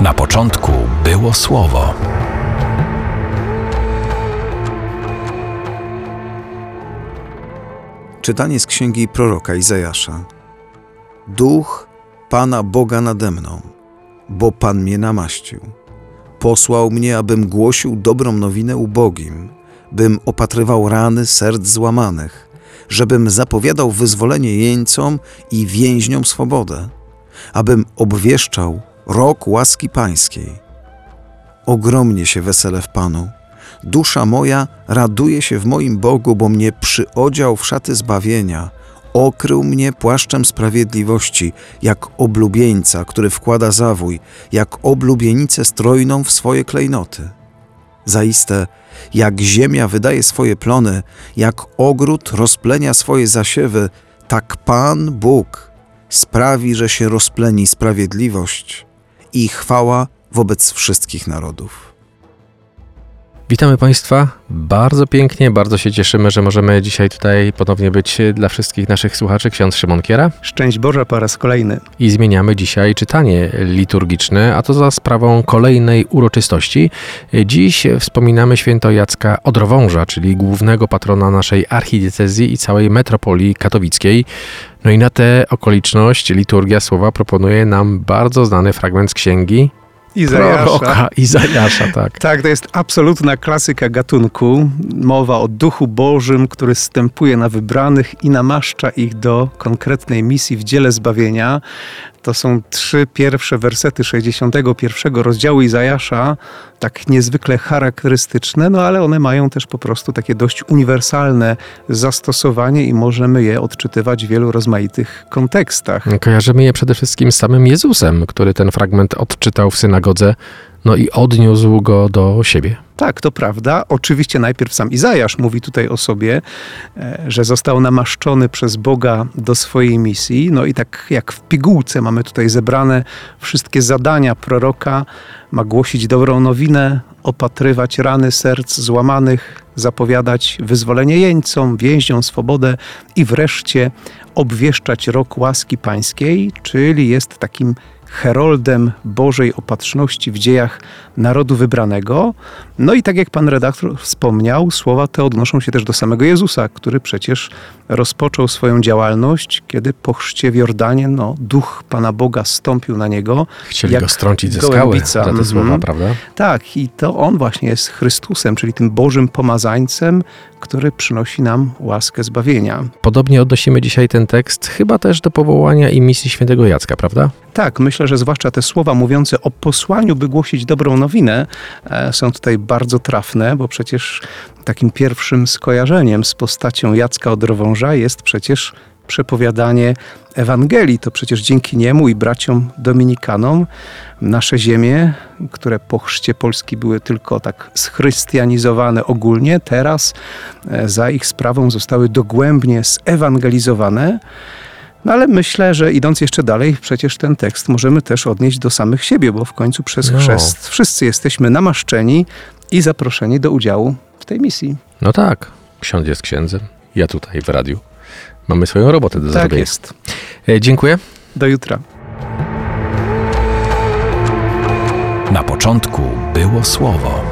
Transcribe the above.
Na początku było Słowo. Czytanie z księgi proroka Izajasza. Duch Pana Boga nade mną, bo Pan mnie namaścił. Posłał mnie, abym głosił dobrą nowinę ubogim, bym opatrywał rany serc złamanych, żebym zapowiadał wyzwolenie jeńcom i więźniom swobodę, abym obwieszczał rok łaski Pańskiej. Ogromnie się weselę w Panu. Dusza moja raduje się w moim Bogu, bo mnie przyodział w szaty zbawienia, okrył mnie płaszczem sprawiedliwości, jak oblubieńca, który wkłada zawój, jak oblubienicę strojną w swoje klejnoty. Zaiste, jak ziemia wydaje swoje plony, jak ogród rozplenia swoje zasiewy, tak Pan Bóg sprawi, że się rozpleni sprawiedliwość i chwała wobec wszystkich narodów. Witamy Państwa bardzo pięknie, bardzo się cieszymy, że możemy dzisiaj tutaj ponownie być dla wszystkich naszych słuchaczy. Ksiądz Szymon Kiera. Szczęść Boże po raz kolejny. I zmieniamy dzisiaj czytanie liturgiczne, a to za sprawą kolejnej uroczystości. Dziś wspominamy święto Jacka Odrowąża, czyli głównego patrona naszej archidiecezji i całej metropolii katowickiej. No i na tę okoliczność liturgia słowa proponuje nam bardzo znany fragment z księgi Izajasza, tak. Tak, to jest absolutna klasyka gatunku. Mowa o Duchu Bożym, który zstępuje na wybranych i namaszcza ich do konkretnej misji w dziele zbawienia. To są 3 pierwsze wersety 61 rozdziału Izajasza, tak niezwykle charakterystyczne, no ale one mają też po prostu takie dość uniwersalne zastosowanie i możemy je odczytywać w wielu rozmaitych kontekstach. Kojarzymy je przede wszystkim z samym Jezusem, który ten fragment odczytał w synagodze, no i odniósł go do siebie. Tak, to prawda. Oczywiście najpierw sam Izajasz mówi tutaj o sobie, że został namaszczony przez Boga do swojej misji. No i tak jak w pigułce mamy tutaj zebrane wszystkie zadania proroka. Ma głosić dobrą nowinę, opatrywać rany serc złamanych, zapowiadać wyzwolenie jeńcom, więźniom swobodę i wreszcie obwieszczać rok łaski Pańskiej, czyli jest takim heroldem Bożej opatrzności w dziejach narodu wybranego. No i tak jak pan redaktor wspomniał, słowa te odnoszą się też do samego Jezusa, który przecież rozpoczął swoją działalność, kiedy po chrzcie w Jordanie, Duch Pana Boga zstąpił na niego. Chcieli go strącić ze skały za te słowa, prawda? Tak, i to on właśnie jest Chrystusem, czyli tym Bożym pomazańcem, który przynosi nam łaskę zbawienia. Podobnie odnosimy dzisiaj ten tekst chyba też do powołania i misji świętego Jacka, prawda? Tak, myślę, że zwłaszcza te słowa mówiące o posłaniu, by głosić dobrą nowinę, są tutaj bardzo trafne, bo przecież takim pierwszym skojarzeniem z postacią Jacka Odrowąża jest przecież przepowiadanie Ewangelii. To przecież dzięki niemu i braciom dominikanom nasze ziemie, które po chrzcie Polski były tylko tak schrystianizowane ogólnie, teraz za ich sprawą zostały dogłębnie zewangelizowane. No ale myślę, że idąc jeszcze dalej, przecież ten tekst możemy też odnieść do samych siebie, bo w końcu przez chrzest wszyscy jesteśmy namaszczeni i zaproszeni do udziału w tej misji. No tak, ksiądz jest księdzem, ja tutaj w radiu. Mamy swoją robotę do zrobienia. Tak jest. Dziękuję. Do jutra. Na początku było Słowo.